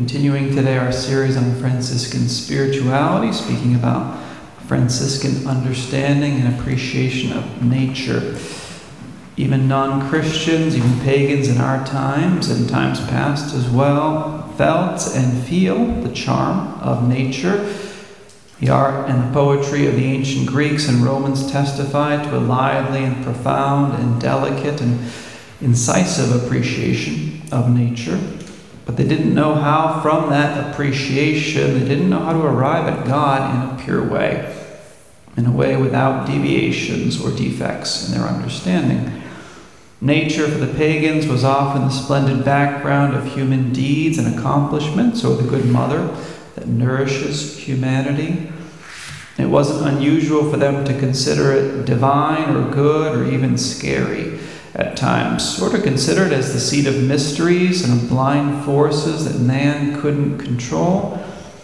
Continuing today our series on Franciscan spirituality, speaking about Franciscan understanding and appreciation of nature. Even non-Christians, even pagans in our times and times past as well, felt and feel the charm of nature. The art and the poetry of the ancient Greeks and Romans testify to a lively and profound and delicate and incisive appreciation of nature. But they didn't know how, from that appreciation, they didn't know how to arrive at God in a pure way, in a way without deviations or defects in their understanding. Nature for the pagans was often the splendid background of human deeds and accomplishments, or the good mother that nourishes humanity. It wasn't unusual for them to consider it divine or good or even scary at times, or to consider it as the seat of mysteries and of blind forces that man couldn't control,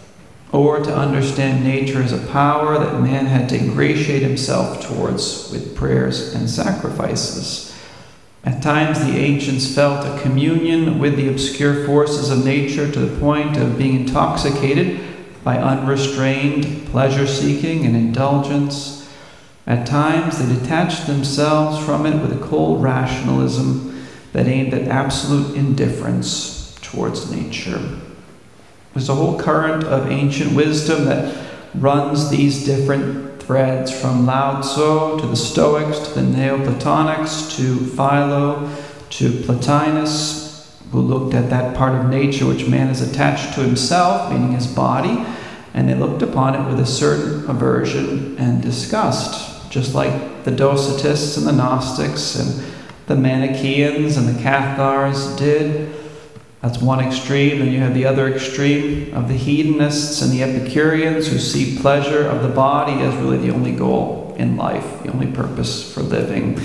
or to understand nature as a power that man had to ingratiate himself towards with prayers and sacrifices. At times, the ancients felt a communion with the obscure forces of nature to the point of being intoxicated by unrestrained pleasure-seeking and indulgence. At times, they detached themselves from it with a cold rationalism that aimed at absolute indifference towards nature. There's a whole current of ancient wisdom that runs these different threads, from Lao Tzu to the Stoics to the Neoplatonics to Philo to Plotinus, who looked at that part of nature which man is attached to himself, meaning his body, and they looked upon it with a certain aversion and disgust, just like the Docetists and the Gnostics and the Manichaeans and the Cathars did. That's one extreme. Then you have the other extreme of the hedonists and the Epicureans, who see pleasure of the body as really the only goal in life, the only purpose for living.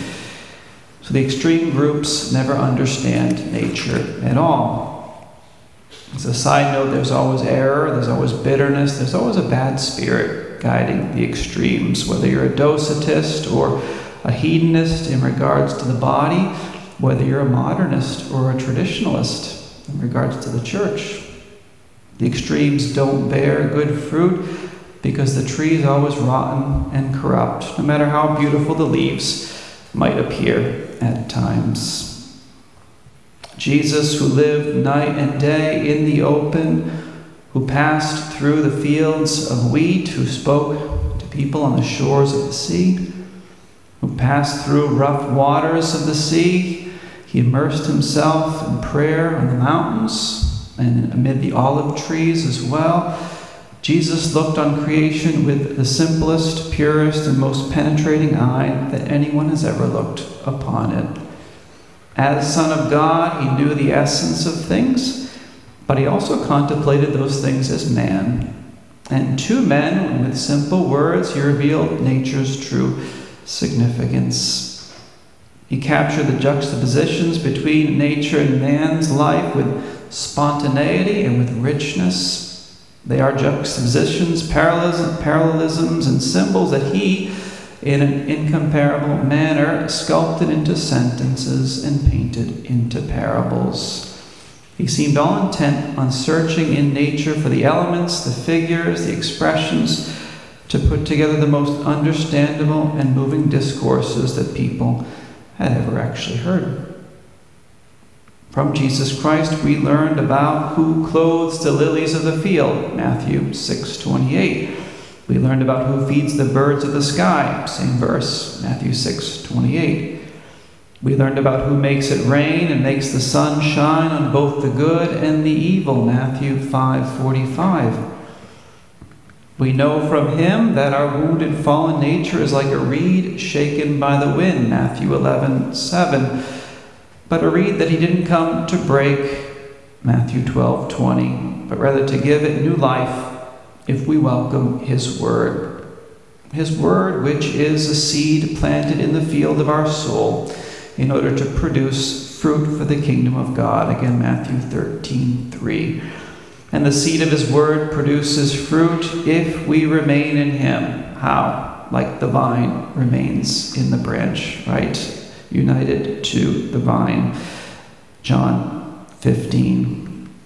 So the extreme groups never understand nature at all. As a side note, there's always error, there's always bitterness, there's always a bad spirit guiding the extremes, whether you're a Docetist or a hedonist in regards to the body, whether you're a modernist or a traditionalist in regards to the church. The extremes don't bear good fruit because the tree is always rotten and corrupt, no matter how beautiful the leaves might appear at times. Jesus, who lived night and day in the open, who passed through the fields of wheat, who spoke to people on the shores of the sea, who passed through rough waters of the sea. He immersed himself in prayer on the mountains and amid the olive trees as well. Jesus looked on creation with the simplest, purest, and most penetrating eye that anyone has ever looked upon it. As Son of God, he knew the essence of things, but he also contemplated those things as man. And to men, with simple words, he revealed nature's true significance. He captured the juxtapositions between nature and man's life with spontaneity and with richness. They are juxtapositions, parallelisms, and symbols that he, in an incomparable manner, sculpted into sentences and painted into parables. He seemed all intent on searching in nature for the elements, the figures, the expressions, to put together the most understandable and moving discourses that people had ever actually heard. From Jesus Christ, we learned about who clothes the lilies of the field, Matthew 6:28. We learned about who feeds the birds of the sky, same verse, Matthew 6:28. We learned about who makes it rain and makes the sun shine on both the good and the evil, Matthew 5:45. We know from him that our wounded fallen nature is like a reed shaken by the wind, Matthew 11:7. But a reed that he didn't come to break, Matthew 12:20, but rather to give it new life if we welcome his word. His word, which is a seed planted in the field of our soul in order to produce fruit for the kingdom of God. Again, Matthew 13:3. And the seed of his word produces fruit if we remain in him. How? Like the vine remains in the branch, right? United to the vine. John 15.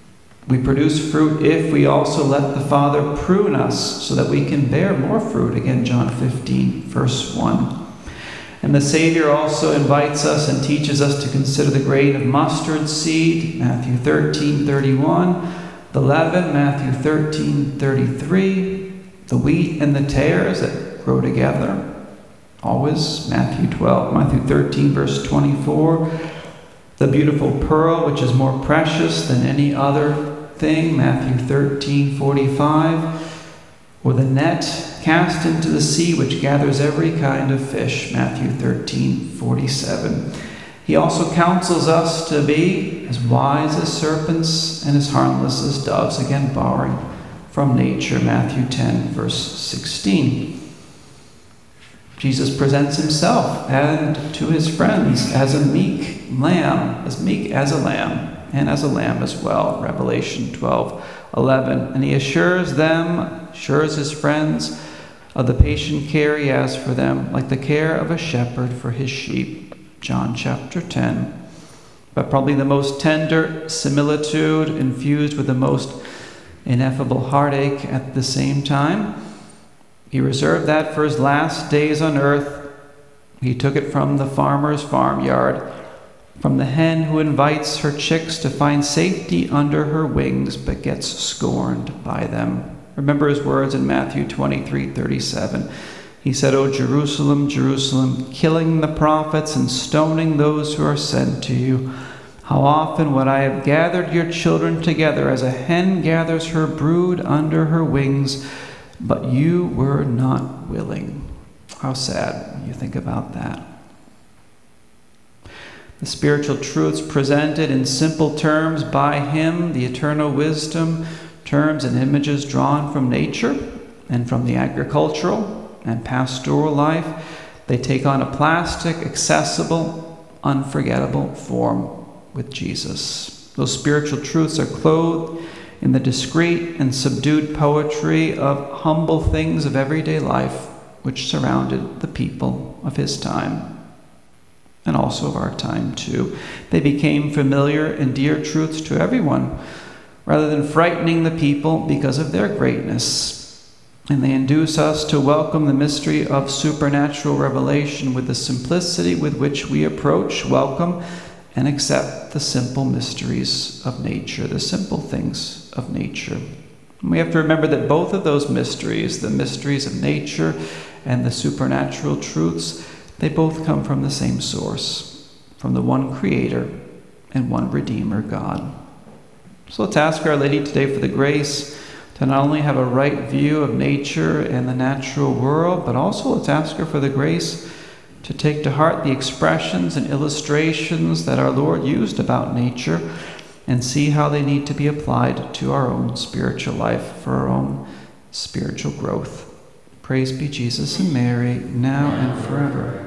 We produce fruit if we also let the Father prune us so that we can bear more fruit. Again, John 15, verse 1. And the Savior also invites us and teaches us to consider the grain of mustard seed, Matthew 13:31, the leaven, Matthew 13:33, the wheat and the tares that grow together, always, Matthew 13, verse 24, the beautiful pearl, which is more precious than any other thing, Matthew 13:45, or the net cast into the sea, which gathers every kind of fish, Matthew 13:47. He also counsels us to be as wise as serpents and as harmless as doves, again borrowing from nature, Matthew 10, verse 16. Jesus presents himself and to his friends as a meek lamb, as meek as a lamb, and as a lamb as well, Revelation 12:11. And he assures his friends of the patient care he has for them, like the care of a shepherd for his sheep, John chapter 10. But probably the most tender similitude infused with the most ineffable heartache at the same time. He reserved that for his last days on earth. He took it from the farmer's farmyard, from the hen who invites her chicks to find safety under her wings but gets scorned by them. Remember his words in Matthew 23:37. He said, "O Jerusalem, Jerusalem, killing the prophets and stoning those who are sent to you. How often would I have gathered your children together as a hen gathers her brood under her wings, but you were not willing." How sad when you think about that. The spiritual truths presented in simple terms by him, the eternal wisdom, terms and images drawn from nature and from the agricultural and pastoral life, they take on a plastic, accessible, unforgettable form with Jesus. Those spiritual truths are clothed in the discreet and subdued poetry of humble things of everyday life which surrounded the people of his time, and also of our time too. They became familiar and dear truths to everyone, rather than frightening the people because of their greatness. And they induce us to welcome the mystery of supernatural revelation with the simplicity with which we approach, welcome, and accept the simple mysteries of nature, the simple things of nature. And we have to remember that both of those mysteries, the mysteries of nature and the supernatural truths, they both come from the same source, from the one Creator and one Redeemer, God. So let's ask Our Lady today for the grace to not only have a right view of nature and the natural world, but also let's ask her for the grace to take to heart the expressions and illustrations that our Lord used about nature and see how they need to be applied to our own spiritual life for our own spiritual growth. Praise be Jesus and Mary, now and forever.